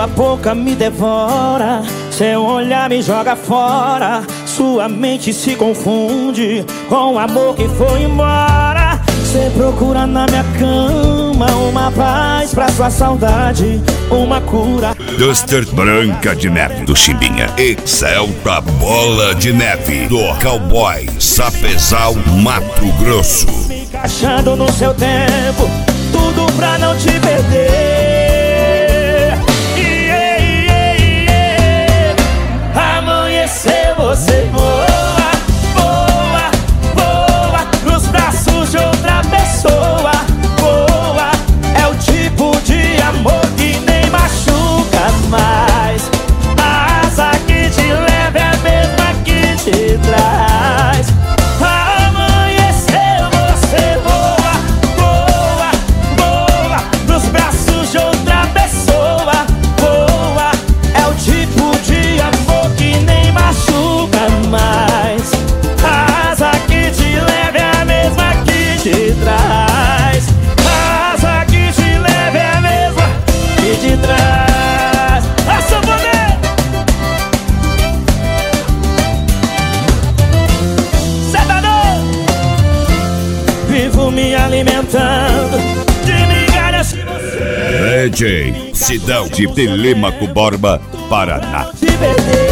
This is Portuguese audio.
Sua boca me devora, seu olhar me joga fora. Sua mente se confunde com o amor que foi embora. Cê procura na minha cama uma paz pra sua saudade, uma cura. Duster Branca de Neve do Chimbinha, Excelta Bola de Neve do Cowboy Sapezal, Mato Grosso. Me encaixando no seu tempo, tudo pra não te perder. Amanhecer você voa, voa, voa nos braços de outra pessoa. Voa, é o tipo de amor que nem machuca mais. A asa que te leva é a mesma que te traz. Amanhecer você voa, voa, voa nos braços de outra pessoa. Voa, é o tipo de amor que nem machuca mais. A asa que te leva é a mesma que te traz. A asa que te leva é a mesma que te traz. A sanfoneira! Cê tá doido? Vivo me alimentando de migalhas que você DJ Sidão de Telêmaco Borba, Paraná. te perder.